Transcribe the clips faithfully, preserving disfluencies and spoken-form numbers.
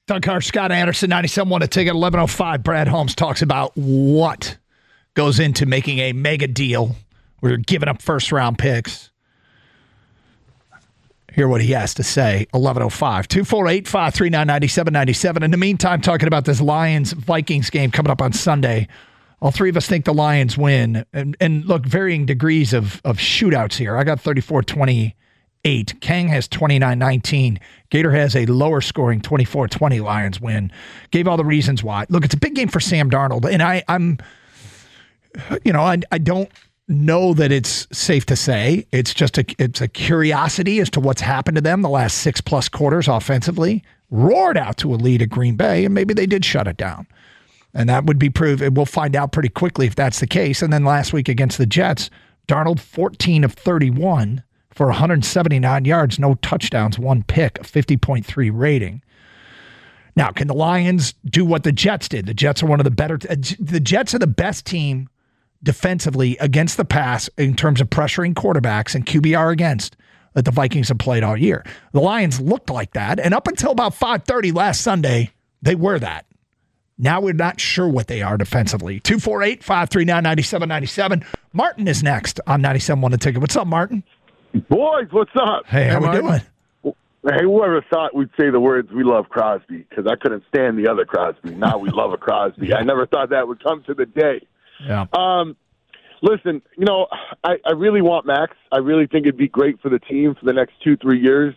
Doug Carr, Scott Anderson, ninety-seven point one A Ticket, eleven oh five. Brad Holmes talks about what goes into making a mega deal. We're giving up first-round picks. Hear what he has to say, eleven oh five. two four eight, five three nine, nine seven nine seven. In the meantime, talking about this Lions-Vikings game coming up on Sunday. All three of us think the Lions win. And, and look, varying degrees of, of shootouts here. I got thirty-four twenty-eight. Kang has twenty-nine nineteen. Gator has a lower scoring twenty-four twenty Lions win. Gave all the reasons why. Look, it's a big game for Sam Darnold. And I, I'm, you know, I, I don't know that it's safe to say. It's just a, it's a curiosity as to what's happened to them the last six plus quarters offensively. Roared out to a lead at Green Bay, and maybe they did shut it down. And that would be proven. We'll find out pretty quickly if that's the case. And then last week against the Jets, Darnold fourteen of thirty-one for one hundred seventy-nine yards, no touchdowns, one pick, a fifty point three rating. Now, can the Lions do what the Jets did? The Jets are one of the better. The Jets are the best team defensively against the pass in terms of pressuring quarterbacks and Q B R against that the Vikings have played all year. The Lions looked like that. And up until about five thirty last Sunday, they were that. Now we're not sure what they are defensively. two four eight, five three nine, nine seven nine seven. Martin is next on ninety-seven point one A Ticket. What's up, Martin? Boys, what's up? Hey, how we doing? Hey, whoever thought we'd say the words, we love Crosby, because I couldn't stand the other Crosby. Now we love a Crosby. I never thought that would come to the day. Yeah. Um, listen, you know, I, I really want Max. I really think it'd be great for the team for the next two, three years.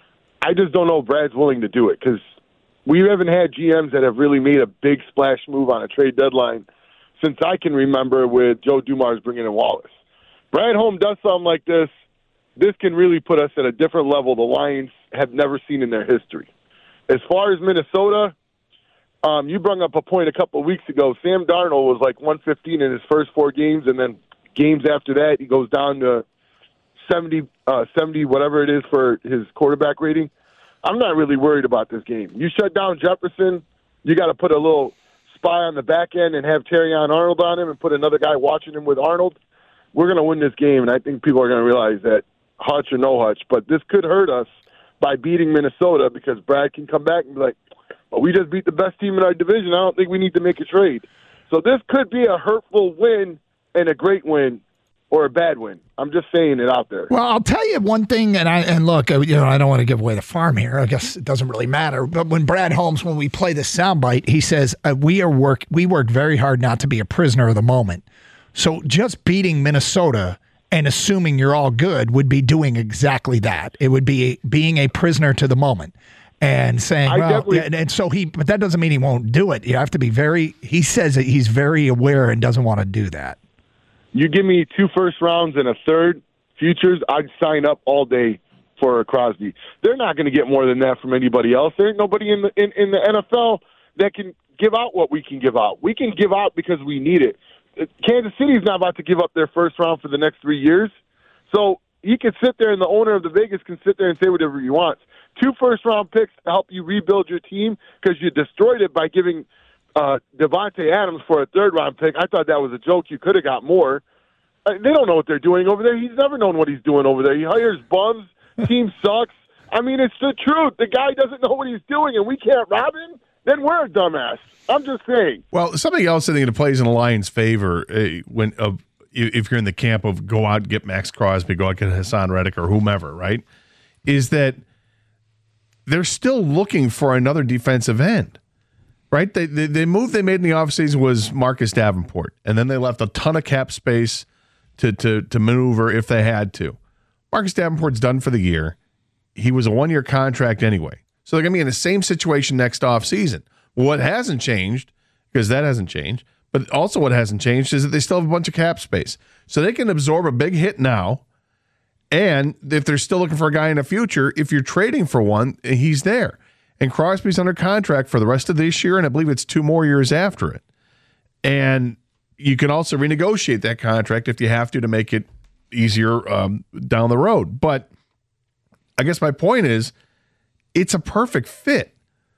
I just don't know if Brad's willing to do it, because we haven't had G Ms that have really made a big splash move on a trade deadline since I can remember with Joe Dumars bringing in Wallace. Brad Holmes does something like this. This can really put us at a different level the Lions have never seen in their history. As far as Minnesota, um, you brought up a point a couple of weeks ago. Sam Darnold was like one fifteen in his first four games, and then games after that he goes down to seventy, uh, seventy, whatever it is for his quarterback rating. I'm not really worried about this game. You shut down Jefferson, you got to put a little spy on the back end and have Terrion Arnold on him and put another guy watching him with Arnold. We're going to win this game, and I think people are going to realize that hutch or no hutch. But this could hurt us by beating Minnesota, because Brad can come back and be like, well, we just beat the best team in our division. I don't think we need to make a trade. So this could be a hurtful win and a great win, or a bad win. I'm just saying it out there. Well, I'll tell you one thing, and I and look, you know, I don't want to give away the farm here. I guess it doesn't really matter. But when Brad Holmes, when we play this soundbite, he says uh, we are work we work very hard not to be a prisoner of the moment. So just beating Minnesota and assuming you're all good would be doing exactly that. It would be being a prisoner to the moment and saying, I well, yeah, and, and so he, but that doesn't mean he won't do it. You have to be very. He says that he's very aware and doesn't want to do that. You give me two first rounds and a third futures, I'd sign up all day for Crosby. They're not going to get more than that from anybody else. There ain't nobody in the in, in the N F L that can give out what we can give out. We can give out because we need it. Kansas City's not about to give up their first round for the next three years. So he can sit there, and the owner of the Vegas can sit there and say whatever he wants. Two first-round picks to help you rebuild your team, because you destroyed it by giving – Uh, Devontae Adams for a third-round pick. I thought that was a joke. You could have got more. Uh, they don't know what they're doing over there. He's never known what he's doing over there. He hires bums. Team sucks. I mean, it's the truth. The guy doesn't know what he's doing, and we can't rob him? Then we're a dumbass. I'm just saying. Well, something else I think that plays in the Lions' favor uh, when uh, if you're in the camp of go out and get Max Crosby, go out and get Hassan Reddick or whomever, right, is that they're still looking for another defensive end. Right? The, the, the move they made in the offseason was Marcus Davenport, and then they left a ton of cap space to, to, to maneuver if they had to. Marcus Davenport's done for the year. He was a one-year contract anyway. So they're going to be in the same situation next offseason. What hasn't changed, because that hasn't changed, but also what hasn't changed is that they still have a bunch of cap space. So they can absorb a big hit now, and if they're still looking for a guy in the future, if you're trading for one, he's there. And Crosby's under contract for the rest of this year, and I believe it's two more years after it. And you can also renegotiate that contract if you have to to make it easier um, down the road. But I guess my point is, it's a perfect fit.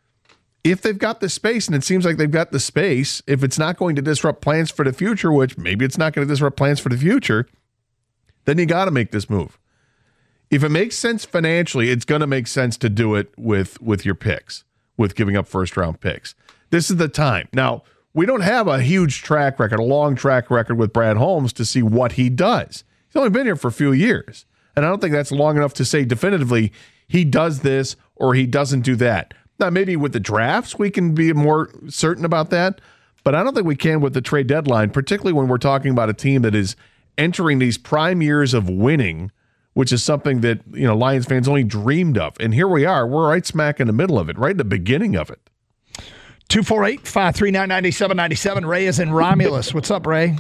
If they've got the space, and it seems like they've got the space, if it's not going to disrupt plans for the future, which maybe it's not going to disrupt plans for the future, then you got to make this move. If it makes sense financially, it's going to make sense to do it with with your picks, with giving up first-round picks. This is the time. Now, we don't have a huge track record, a long track record with Brad Holmes to see what he does. He's only been here for a few years, and I don't think that's long enough to say definitively he does this or he doesn't do that. Now, maybe with the drafts we can be more certain about that, but I don't think we can with the trade deadline, particularly when we're talking about a team that is entering these prime years of winning, which is something that, you know, Lions fans only dreamed of. And here we are. We're right smack in the middle of it, right in the beginning of it. two four eight, five three nine, nine seven nine seven. Ray is in Romulus. What's up, Ray?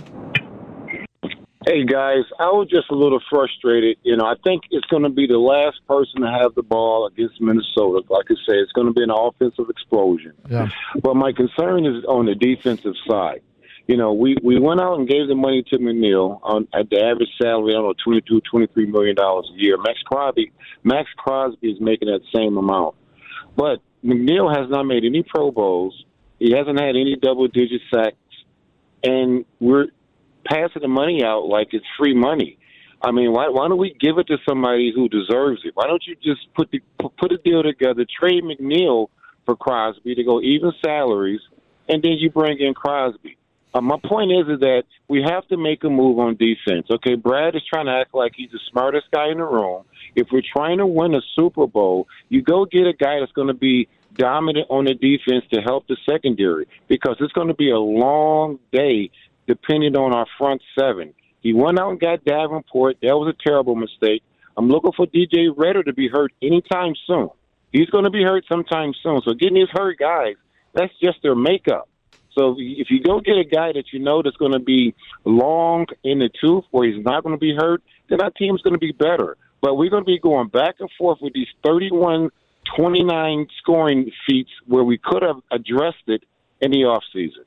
Hey, guys. I was just a little frustrated. You know, I think it's going to be the last person to have the ball against Minnesota. Like I say, it's going to be an offensive explosion. Yeah. But my concern is on the defensive side. You know, we, we went out and gave the money to McNeil on at the average salary, I don't know, twenty-two, twenty-three million dollars a year. Max Crosby, Max Crosby is making that same amount. But McNeil has not made any Pro Bowls. He hasn't had any double-digit sacks. And we're passing the money out like it's free money. I mean, why, why don't we give it to somebody who deserves it? Why don't you just put the put a deal together, trade McNeil for Crosby to go even salaries, and then you bring in Crosby? Uh, my point is, is that we have to make a move on defense. Okay, Brad is trying to act like he's the smartest guy in the room. If we're trying to win a Super Bowl, you go get a guy that's going to be dominant on the defense to help the secondary, because it's going to be a long day depending on our front seven. He went out and got Davenport. That was a terrible mistake. I'm looking for D J Redder to be hurt anytime soon. He's going to be hurt sometime soon. So getting these hurt guys, that's just their makeup. So if you go get a guy that you know that's going to be long in the tooth where he's not going to be hurt, then our team's going to be better. But we're going to be going back and forth with these thirty-one twenty-nine scoring feats where we could have addressed it in the offseason.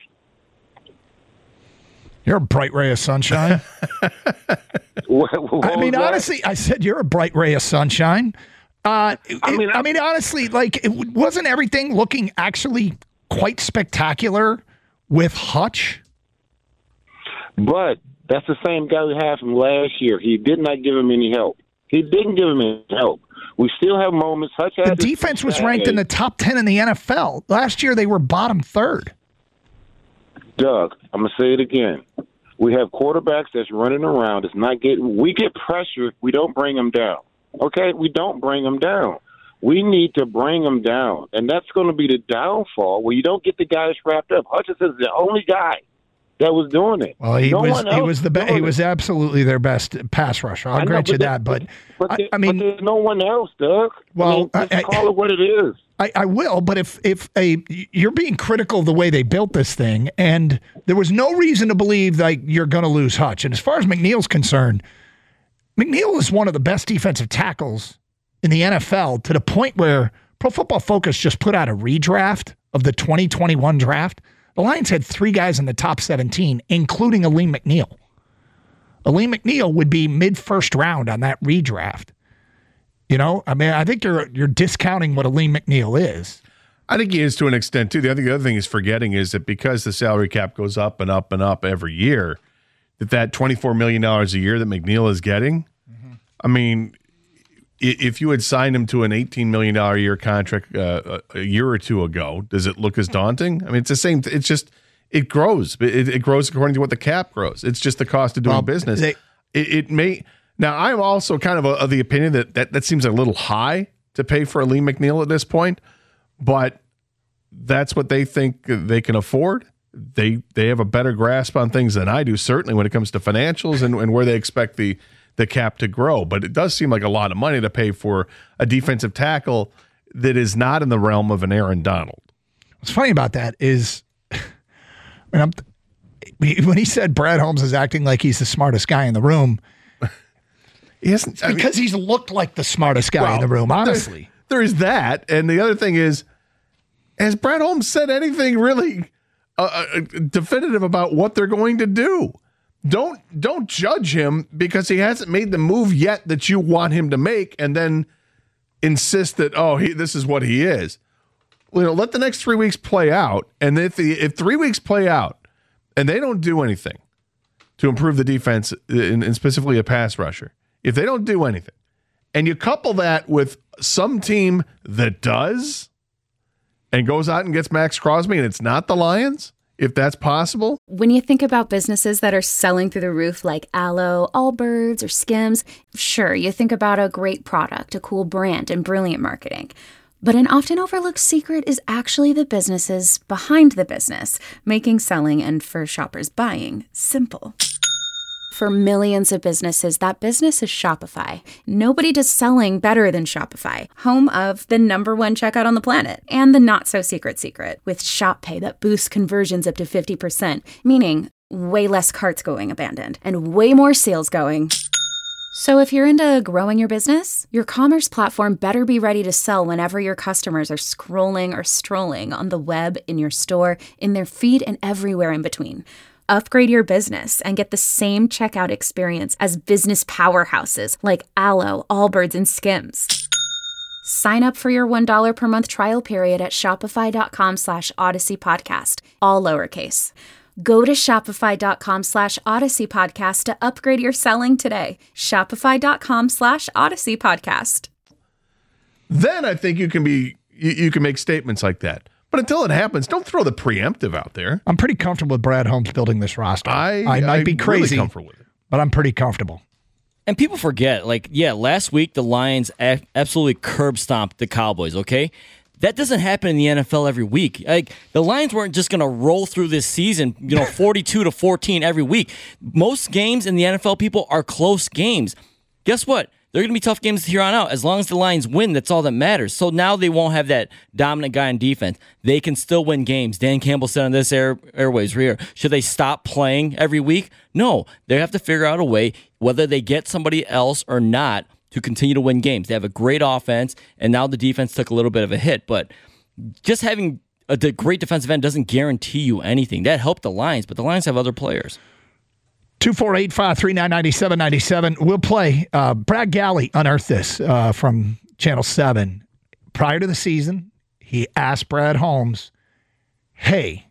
You're a bright ray of sunshine. what, what I mean, honestly, I said you're a bright ray of sunshine. Uh, I, mean, it, I mean, honestly, like, it wasn't everything looking actually quite spectacular with Hutch? But that's the same guy we had from last year. He did not give him any help. He didn't give him any help. We still have moments. Hutch had the defense was ranked in the top ten in the N F L. Last year, they were bottom third. Doug, I'm going to say it again. We have quarterbacks that's running around. It's not getting. We get pressure if we don't bring them down. Okay? We don't bring them down. We need to bring them down. And that's going to be the downfall where you don't get the guys wrapped up. Hutchinson's the only guy that was doing it. Well, he no was he was the best. He was absolutely their best pass rusher. I'll grant you that, but, but, I, there, I mean, but there's no one else, Doug. Well, I mean, just I, call it what it is. I, I will, but if if a you're being critical of the way they built this thing, and there was no reason to believe that you're going to lose Hutch. And as far as McNeil's concerned, McNeil is one of the best defensive tackles in the N F L, to the point where Pro Football Focus just put out a redraft of the twenty twenty-one draft. The Lions had three guys in the top seventeen, including Aleem McNeil. Aleem McNeil would be mid-first round on that redraft. You know, I mean, I think you're you're discounting what Aleem McNeil is. I think he is to an extent, too. The other, the other thing he's forgetting is that because the salary cap goes up and up and up every year, that that twenty-four million dollars a year that McNeil is getting, mm-hmm. I mean, if you had signed him to an eighteen million dollars a year contract uh, a year or two ago, does it look as daunting? I mean, it's the same. It's just, it grows. It, it grows according to what the cap grows. It's just the cost of doing well, business. They, it, it may. Now, I'm also kind of a, of the opinion that, that that seems a little high to pay for Aleem McNeil at this point, but that's what they think they can afford. They they have a better grasp on things than I do, certainly when it comes to financials and, and where they expect the the cap to grow. But it does seem like a lot of money to pay for a defensive tackle that is not in the realm of an Aaron Donald. What's funny about that is, I mean, I'm, when he said Brad Holmes is acting like he's the smartest guy in the room, he isn't, I because mean, he's looked like the smartest guy well, in the room, honestly. There, there is that. And the other thing is, has Brad Holmes said anything really uh, uh, definitive about what they're going to do? Don't don't judge him because he hasn't made the move yet that you want him to make, and then insist that, oh, he, this is what he is. You know, let the next three weeks play out, and if the if three weeks play out and they don't do anything to improve the defense, and, and specifically a pass rusher, if they don't do anything, and you couple that with some team that does, and goes out and gets Max Crosby and it's not the Lions, if that's possible? When you think about businesses that are selling through the roof like Aloe, Allbirds, or Skims, sure, you think about a great product, a cool brand, and brilliant marketing. But an often overlooked secret is actually the businesses behind the business, making selling and, for shoppers, buying simple. For millions of businesses, that business is Shopify. Nobody does selling better than Shopify, home of the number one checkout on the planet, and the not-so-secret secret, with Shop Pay that boosts conversions up to fifty percent, meaning way less carts going abandoned, and way more sales going. So if you're into growing your business, your commerce platform better be ready to sell whenever your customers are scrolling or strolling on the web, in your store, in their feed, and everywhere in between. Upgrade your business and get the same checkout experience as business powerhouses like Aloe, Allbirds, and Skims. Sign up for your one dollar per month trial period at shopify.com slash Odyssey Podcast, all lowercase. Go to shopify.com slash Odyssey Podcast to upgrade your selling today. Shopify.com slash Odyssey Podcast. Then I think you can be you, you can make statements like that. But until it happens, don't throw the preemptive out there. I'm pretty comfortable with Brad Holmes building this roster. I, I might I'm be crazy, really comfortable with it. But I'm pretty comfortable. And people forget, like, yeah, last week the Lions a- absolutely curb stomped the Cowboys, okay? That doesn't happen in the N F L every week. Like, the Lions weren't just going to roll through this season, you know, forty-two to fourteen every week. Most games in the N F L, people, are close games. Guess what? They're going to be tough games here on out. As long as the Lions win, that's all that matters. So now they won't have that dominant guy in defense. They can still win games. Dan Campbell said on this air, Airways here, should they stop playing every week? No. They have to figure out a way, whether they get somebody else or not, to continue to win games. They have a great offense, and now the defense took a little bit of a hit. But just having a great defensive end doesn't guarantee you anything. That helped the Lions, but the Lions have other players. two four eight, five three nine, nine seven nine seven. We'll play. Uh, Brad Galley unearthed this uh, from Channel seven. Prior to the season, he asked Brad Holmes, hey,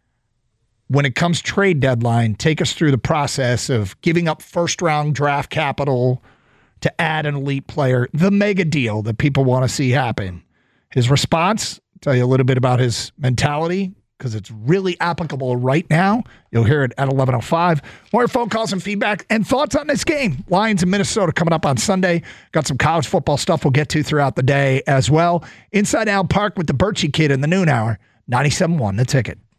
when it comes trade deadline, take us through the process of giving up first-round draft capital to add an elite player, the mega deal that people want to see happen. His response, tell you a little bit about his mentality, because it's really applicable right now. You'll hear it at eleven oh five. More phone calls and feedback and thoughts on this game. Lions in Minnesota coming up on Sunday. Got some college football stuff we'll get to throughout the day as well. Inside Al Park with the Birchie Kid in the noon hour. ninety-seven point one, The Ticket.